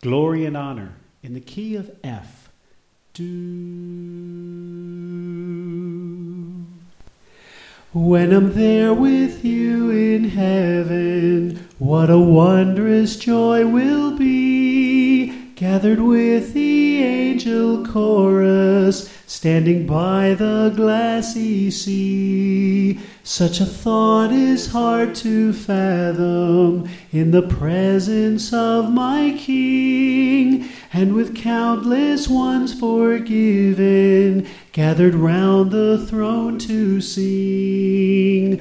Glory and honor in the key of F. Do. When I'm there with you in heaven, what a wondrous joy will be, gathered with the angel chorus, standing by the glassy sea. Such a thought is hard to fathom in the presence of my King, and with countless ones forgiven, gathered round the throne to sing.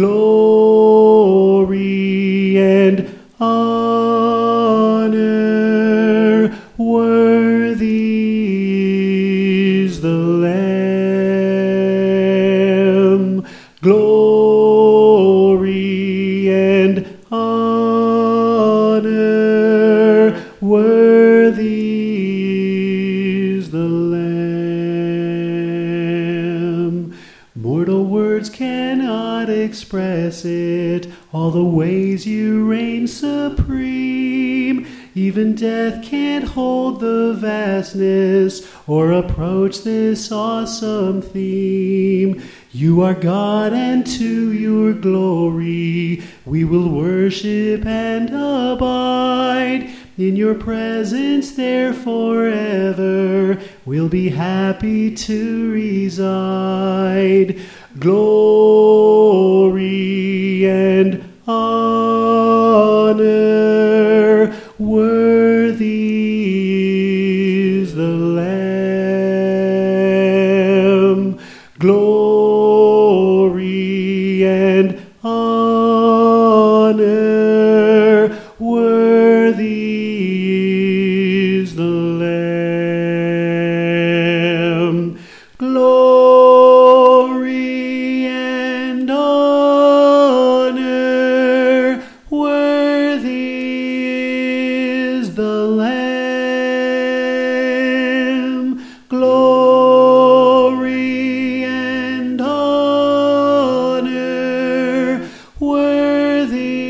Glory and honor, worthy is the Lamb. Glory and honor, worthy is the Lamb. Mortal words cannot express it, all the ways you reign supreme. Even death can't hold the vastness or approach this awesome theme. You are God, and to your glory we will worship and abide. In your presence there forever we'll be happy to reside. Glory and honor, worthy is the Lamb. Glory and honor, worthy is the Lamb. Glory and honor, worthy is the Lamb. Glory and honor, worthy